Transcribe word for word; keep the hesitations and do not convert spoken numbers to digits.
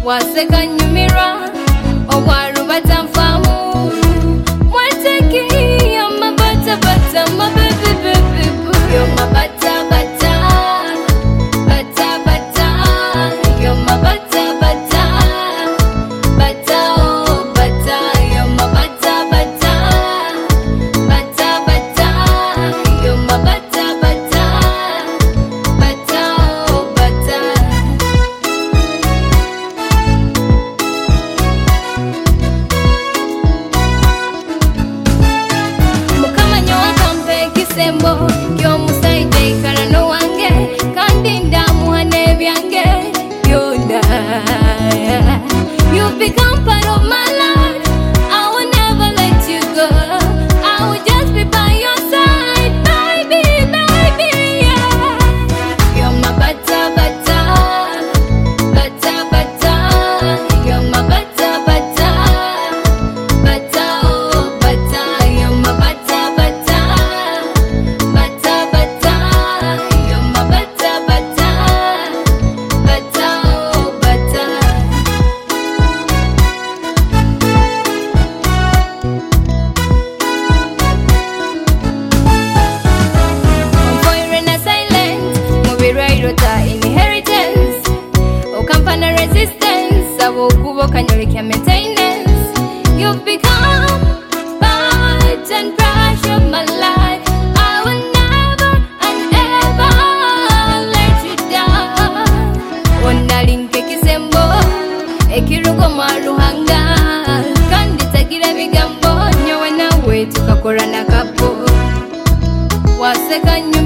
waseka nyumira obwaru batanfamu mwateki yo mabata bata mababy baby yo mabata bata bata bata yo mabata bata bata oh bata yo mabata bata bata bata yo mabata bata bata oh bata. Sembo yo musaide karano wange kandi ndamu hane byange yonda. You become part of my life, I will never let you go, I will just be by your side, baby, baby, yeah. You're my bata bata, bata bata, you're my bata bata, bata oh bata, you're my bata bata. Bata bata, yo ma bata bata, bata oh bata. Mfoire silent, mubirwa irota inheritance. Okampana resistance, abo kubo kanyolekya maintenance. You've become part and brush of my life. I will never and ever let you down. Onalinke kisembo, ekirugo maruhanga, kandi tagira bigambo, nyowe nawe tukakora nakapo. Waseka